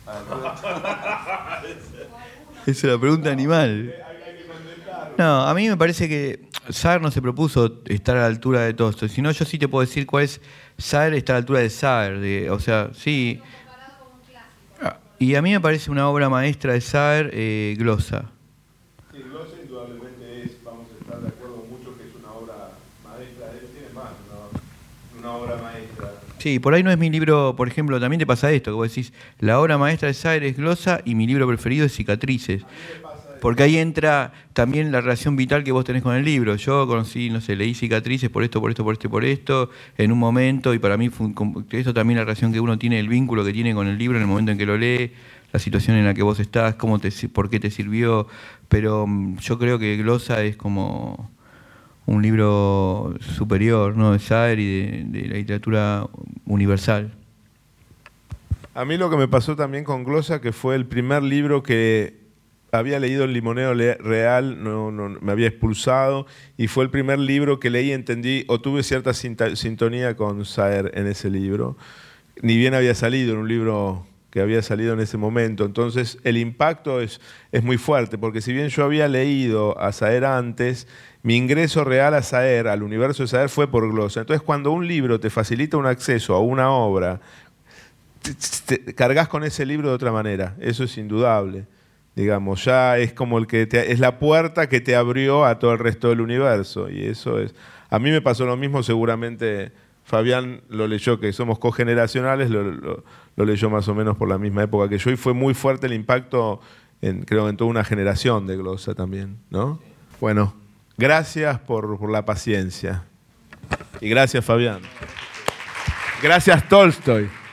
Es una pregunta animal. No, a mí me parece que Saer no se propuso estar a la altura de Tolstoy, sino yo sí te puedo decir cuál es Saer, está a la altura de Saer, o sea, sí. Y a mí me parece una obra maestra de Saer, Glosa. Sí, Glosa indudablemente es, vamos a estar de acuerdo mucho que es una obra maestra, él tiene más, una obra maestra. Sí, por ahí no es mi libro, por ejemplo, también te pasa esto, que vos decís, la obra maestra de Saer es Glosa y mi libro preferido es Cicatrices. Porque ahí entra también la relación vital que vos tenés con el libro. Yo conocí, no sé, leí Cicatrices por esto, en un momento, y para mí fue esto también la relación que uno tiene, el vínculo que tiene con el libro en el momento en que lo lee, la situación en la que vos estás, por qué te sirvió. Pero yo creo que Glosa es como un libro superior, ¿no? De Saer y de la literatura universal. A mí lo que me pasó también con Glosa, que fue el primer libro que había leído El limonero real, no, me había expulsado, y fue el primer libro que leí, entendí, o tuve cierta sintonía con Saer en ese libro. Ni bien había salido, en un libro que había salido en ese momento. Entonces el impacto es muy fuerte, porque si bien yo había leído a Saer antes, mi ingreso real a Saer, al universo de Saer, fue por Glosa. Entonces cuando un libro te facilita un acceso a una obra, te cargas con ese libro de otra manera, eso es indudable. Digamos, ya es como es la puerta que te abrió a todo el resto del universo. Y eso es. A mí me pasó lo mismo, seguramente Fabián lo leyó, que somos cogeneracionales, lo leyó más o menos por la misma época que yo, y fue muy fuerte el impacto, creo, en toda una generación de Glosa también, ¿no? Bueno, gracias por la paciencia. Y gracias, Fabián. Gracias, Tolstoy.